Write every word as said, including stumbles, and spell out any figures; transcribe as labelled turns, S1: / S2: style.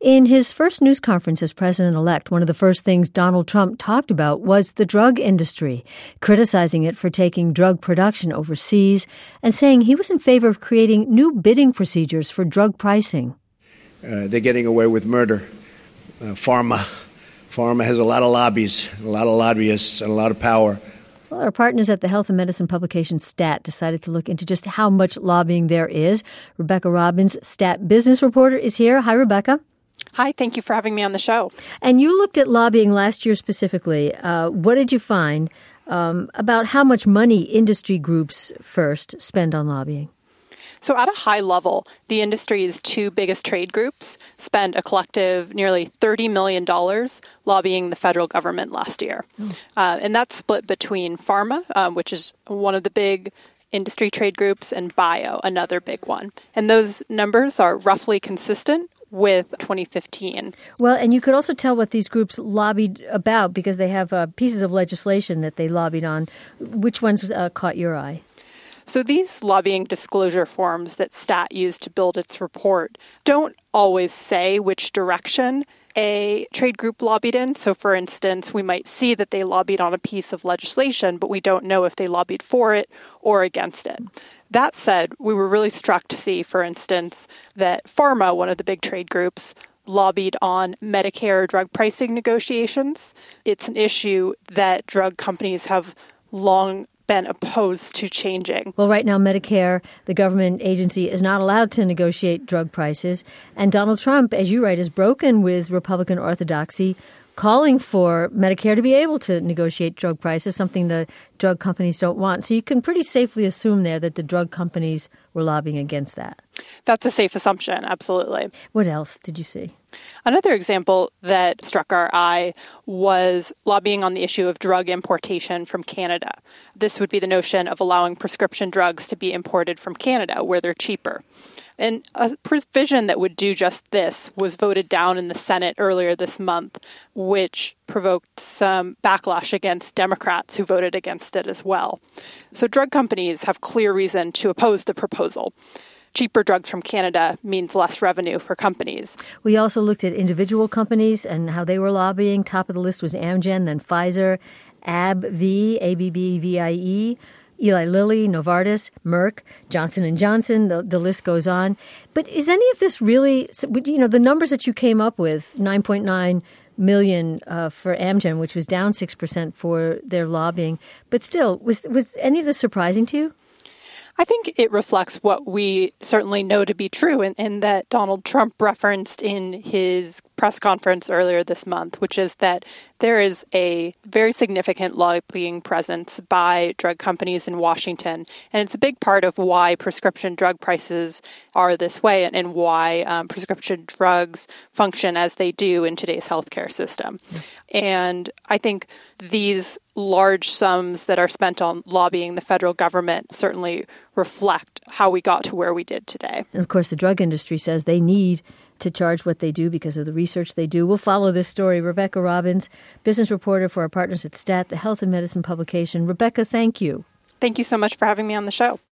S1: In his first news conference as president-elect, one of the first things Donald Trump talked about was the drug industry, criticizing it for taking drug production overseas and saying he was in favor of creating new bidding procedures for drug pricing.
S2: Uh, they're getting away with murder. Uh, pharma. Pharma has a lot of lobbies, a lot of lobbyists, and a lot of power.
S1: Well, our partners at the health and medicine publication STAT decided to look into just how much lobbying there is. Rebecca Robbins, STAT business reporter, is here. Hi, Rebecca.
S3: Hi, thank you for having me on the show.
S1: And you looked at lobbying last year specifically. Uh, what did you find um, about how much money industry groups first spend on lobbying?
S3: So at a high level, the industry's two biggest trade groups spend a collective nearly thirty million dollars lobbying the federal government last year. Mm. Uh, and that's split between pharma, um, which is one of the big industry trade groups, and bio, another big one. And those numbers are roughly consistent with twenty fifteen.
S1: Well, and you could also tell what these groups lobbied about because they have uh, pieces of legislation that they lobbied on. Which ones uh, caught your eye?
S3: So these lobbying disclosure forms that STAT used to build its report don't always say which direction a trade group lobbied in. So, for instance, we might see that they lobbied on a piece of legislation, but we don't know if they lobbied for it or against it. That said, we were really struck to see, for instance, that pharma, one of the big trade groups, lobbied on Medicare drug pricing negotiations. It's an issue that drug companies have long been opposed to changing.
S1: Well, right now, Medicare, the government agency, is not allowed to negotiate drug prices. And Donald Trump, as you write, is broken with Republican orthodoxy, calling for Medicare to be able to negotiate drug prices, something the drug companies don't want. So you can pretty safely assume there that the drug companies were lobbying against that.
S3: That's a safe assumption, absolutely.
S1: What else did you see?
S3: Another example that struck our eye was lobbying on the issue of drug importation from Canada. This would be the notion of allowing prescription drugs to be imported from Canada, where they're cheaper. And a provision that would do just this was voted down in the Senate earlier this month, which provoked some backlash against Democrats who voted against it as well. So drug companies have clear reason to oppose the proposal. Cheaper drugs from Canada means less revenue for companies.
S1: We also looked at individual companies and how they were lobbying. Top of the list was Amgen, then Pfizer, AbbVie, A B B V I E, Eli Lilly, Novartis, Merck, Johnson and Johnson, the, the list goes on. But is any of this really, you know, the numbers that you came up with, nine point nine million uh, for Amgen, which was down six percent for their lobbying, but still, was was any of this surprising to you?
S3: I think it reflects what we certainly know to be true and, and that Donald Trump referenced in his press conference earlier this month, which is that there is a very significant lobbying presence by drug companies in Washington. And it's a big part of why prescription drug prices are this way and, and why um, prescription drugs function as they do in today's healthcare system. Mm. And I think these large sums that are spent on lobbying the federal government certainly reflect how we got to where we did today.
S1: And of course, the drug industry says they need to charge what they do because of the research they do. We'll follow this story. Rebecca Robbins, business reporter for our partners at STAT, the health and medicine publication. Rebecca, thank you.
S3: Thank you so much for having me on the show.